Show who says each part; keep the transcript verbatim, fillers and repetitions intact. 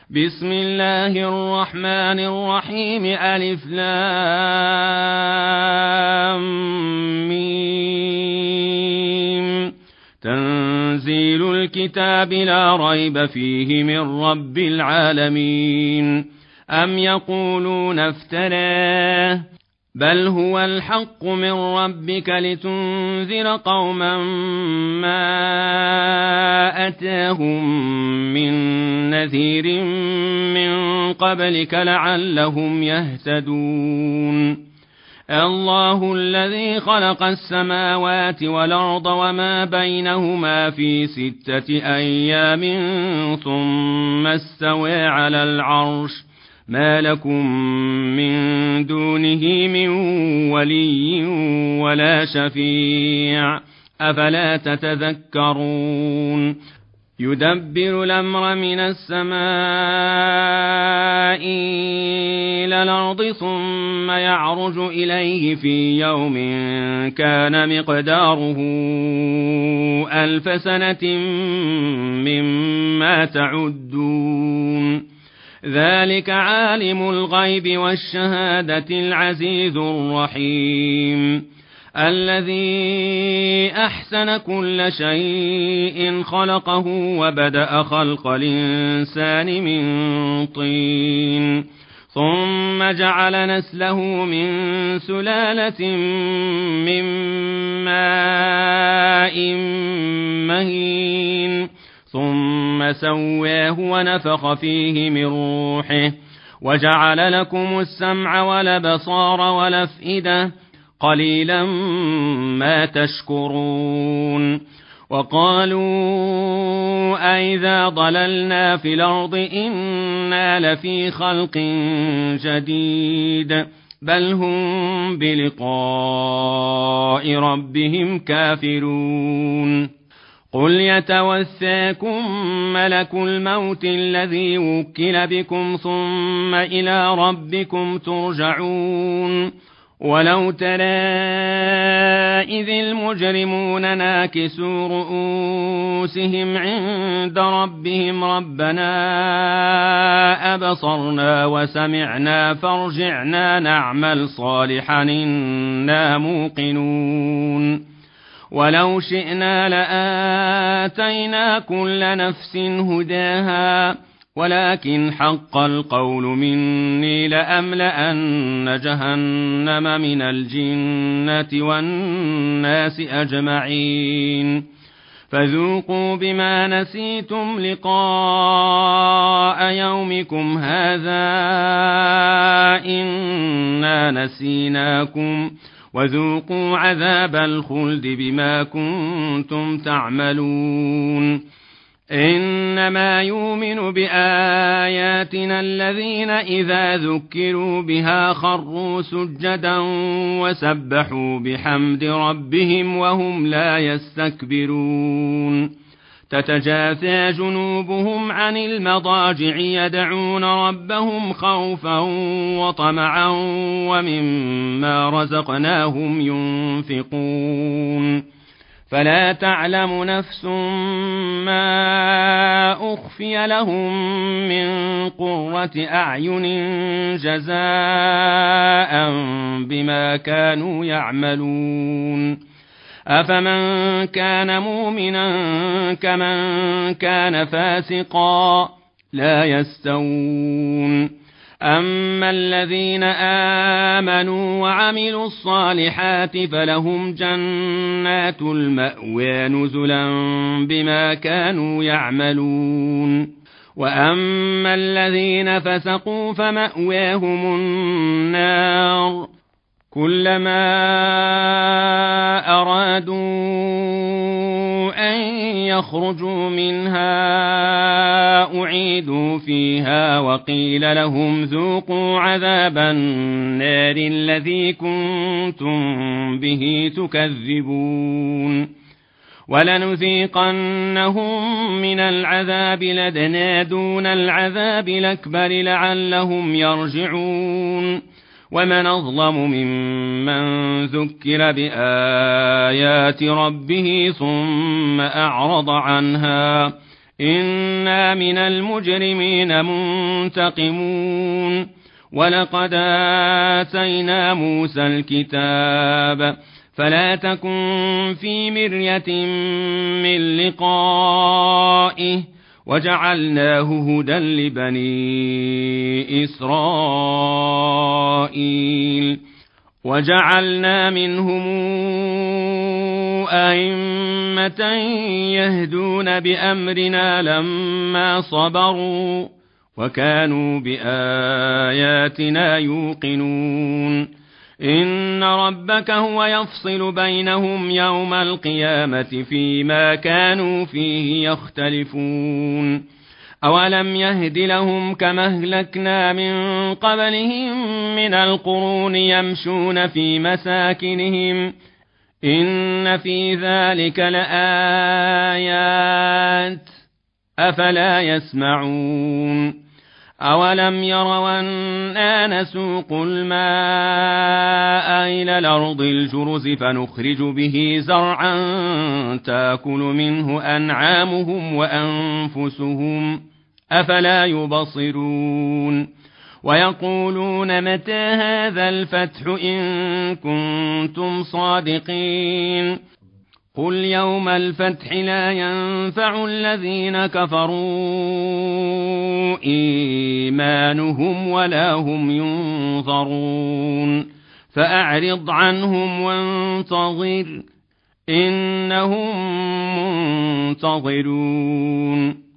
Speaker 1: بسم الله الرحمن الرحيم ألف لام ميم تنزيل الكتاب لا ريب فيه من رب العالمين أم يقولون افتراه بل هو الحق من ربك لتنذر قوما ما أتاهم من نذير من قبلك لعلهم يهتدون الله الذي خلق السماوات والأرض وما بينهما في ستة أيام ثم استوى على العرش ما لكم من دونه من ولي ولا شفيع أفلا تتذكرون يدبر الأمر من السماء إلى الأرض ثم يعرج إليه في يوم كان مقداره ألف سنة مما تعدون ذلك عالم الغيب والشهادة العزيز الرحيم الذي أحسن كل شيء خلقه وبدأ خلق الإنسان من طين ثم جعل نسله من سلالة من ماء مهين ثم سواه ونفخ فيه من روحه وجعل لكم السمع والأبصار والأفئدة قليلا ما تشكرون وقالوا أئذا ضللنا في الأرض إنا لفي خلق جديد بل هم بلقاء ربهم كافرون قل يتوفاكم ملك الموت الذي وكل بكم ثم إلى ربكم ترجعون ولو ترى إذ المجرمون ناكسوا رؤوسهم عند ربهم ربنا أبصرنا وسمعنا فارجعنا نعمل صالحا إنا موقنون ولو شئنا لآتينا كل نفس هداها ولكن حق القول مني لأملأن جهنم من الجنة والناس أجمعين فذوقوا بما نسيتم لقاء يومكم هذا إنا نسيناكم وذوقوا عذاب الخلد بما كنتم تعملون إنما يؤمن بآياتنا الذين إذا ذكروا بها خروا سجدا وسبحوا بحمد ربهم وهم لا يستكبرون تتجافى جنوبهم عن المضاجع يدعون ربهم خوفا وطمعا ومما رزقناهم ينفقون فلا تعلم نفس ما أخفي لهم من قرة أعين جزاء بما كانوا يعملون أفمن كان مؤمنا كمن كان فاسقا لا يستوون أما الذين آمنوا وعملوا الصالحات فلهم جنات المأوى نزلا بما كانوا يعملون وأما الذين فسقوا فمأواهم النار كلما أرادوا أن يخرجوا منها أعيدوا فيها وقيل لهم ذوقوا عذاب النار الذي كنتم به تكذبون ولنذيقنهم من العذاب الأدنى دون العذاب الأكبر لعلهم يرجعون ومن أظلم ممن ذكر بآيات ربه ثم أعرض عنها إنا من المجرمين منتقمون ولقد آتينا موسى الكتاب فلا تكن في مرية من لقائه وجعلناه هدى لبني إسرائيل وجعلنا منهم أئمة يهدون بأمرنا لما صبروا وكانوا بآياتنا يوقنون إن ربك هو يفصل بينهم يوم القيامة فيما كانوا فيه يختلفون أولم يهد لهم كما أهلكنا من قبلهم من القرون يمشون في مساكنهم إن في ذلك لآيات أفلا يسمعون أولم يروا أنا نسوق الماء إلى الأرض الجرز فنخرج به زرعا تأكل منه أنعامهم وأنفسهم أفلا يبصرون ويقولون متى هذا الفتح إن كنتم صادقين قل يوم الفتح لا ينفع الذين كفروا إيمانهم ولا هم ينظرون فأعرض عنهم وانتظر إنهم منتظرون